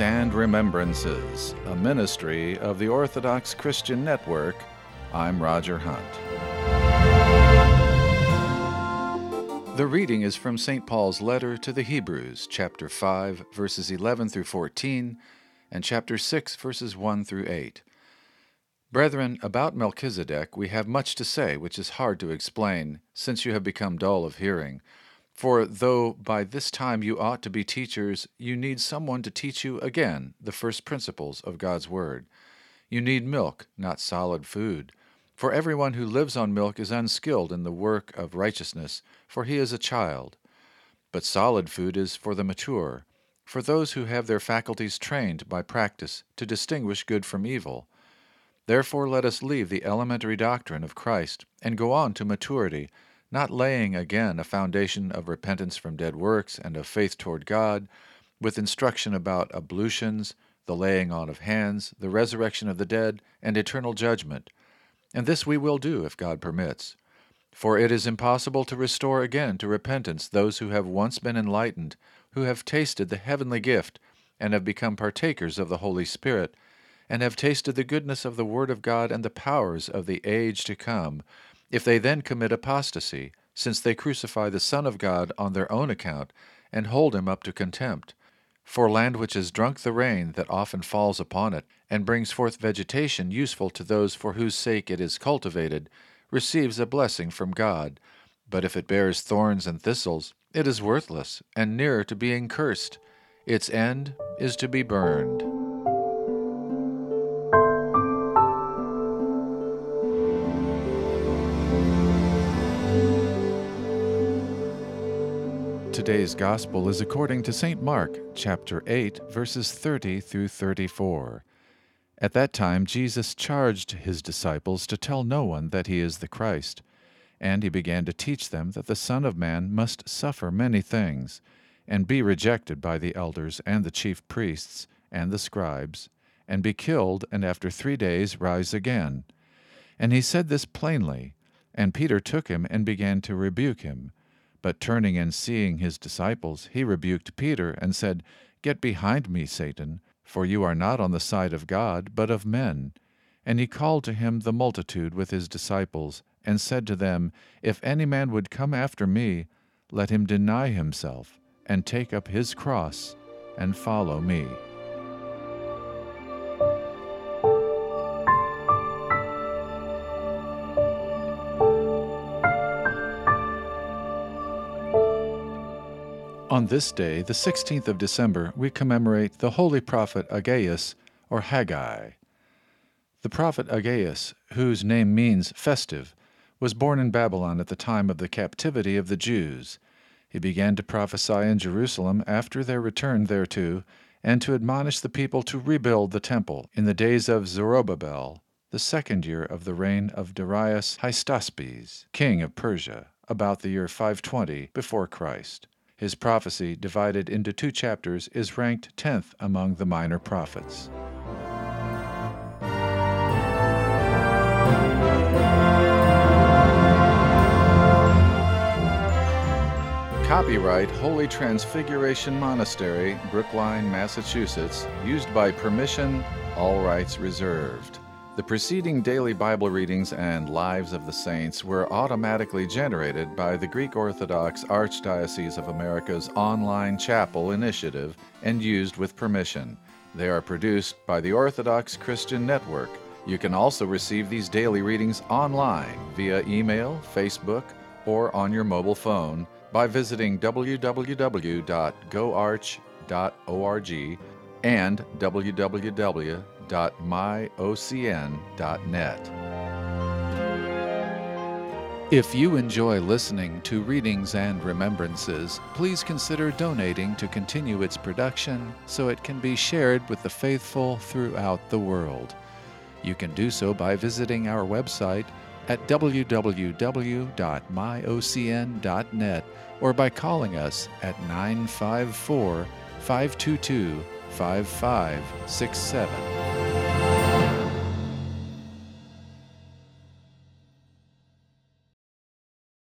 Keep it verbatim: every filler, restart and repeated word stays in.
Readings and Remembrances, a ministry of the Orthodox Christian Network. I'm Roger Hunt. The reading is from Saint Paul's letter to the Hebrews, chapter five, verses eleven through fourteen, and chapter six, verses one through eight. Brethren, about Melchizedek we have much to say, which is hard to explain, since you have become dull of hearing. For though by this time you ought to be teachers, you need someone to teach you again the first principles of God's Word. You need milk, not solid food. For everyone who lives on milk is unskilled in the work of righteousness, for he is a child. But solid food is for the mature, for those who have their faculties trained by practice to distinguish good from evil. Therefore let us leave the elementary doctrine of Christ and go on to maturity, not laying again a foundation of repentance from dead works and of faith toward God, with instruction about ablutions, the laying on of hands, the resurrection of the dead, and eternal judgment. And this we will do if God permits. For it is impossible to restore again to repentance those who have once been enlightened, who have tasted the heavenly gift, and have become partakers of the Holy Spirit, and have tasted the goodness of the Word of God and the powers of the age to come, if they then commit apostasy, since they crucify the Son of God on their own account, and hold him up to contempt. For land which has drunk the rain that often falls upon it, and brings forth vegetation useful to those for whose sake it is cultivated, receives a blessing from God. But if it bears thorns and thistles, it is worthless, and nearer to being cursed. Its end is to be burned. Today's Gospel is according to Saint Mark, chapter eight, verses thirty through thirty-four. At that time Jesus charged his disciples to tell no one that he is the Christ, and he began to teach them that the Son of Man must suffer many things, and be rejected by the elders and the chief priests and the scribes, and be killed, and after three days rise again. And he said this plainly, and Peter took him and began to rebuke him. But turning and seeing his disciples, he rebuked Peter and said, Get behind me, Satan, for you are not on the side of God, but of men. And he called to him the multitude with his disciples, and said to them, If any man would come after me, let him deny himself, and take up his cross, and follow me. On this day, the sixteenth of December, we commemorate the holy prophet Aggeus, or Haggai. The prophet Aggeus, whose name means festive, was born in Babylon at the time of the captivity of the Jews. He began to prophesy in Jerusalem after their return thereto, and to admonish the people to rebuild the temple in the days of Zerubbabel, the second year of the reign of Darius Hystaspes, king of Persia, about the year five twenty before Christ. His prophecy, divided into two chapters, is ranked tenth among the minor prophets. Copyright Holy Transfiguration Monastery, Brookline, Massachusetts, used by permission, all rights reserved. The preceding daily Bible readings and Lives of the Saints were automatically generated by the Greek Orthodox Archdiocese of America's online chapel initiative and used with permission. They are produced by the Orthodox Christian Network. You can also receive these daily readings online via email, Facebook, or on your mobile phone by visiting w w w dot go arch dot org and w w w dot my o c n dot net. If you enjoy listening to Readings and Remembrances, please consider donating to continue its production so it can be shared with the faithful throughout the world. You can do so by visiting our website at w w w dot my o c n dot net or by calling us at nine five four, five two two, five five six seven.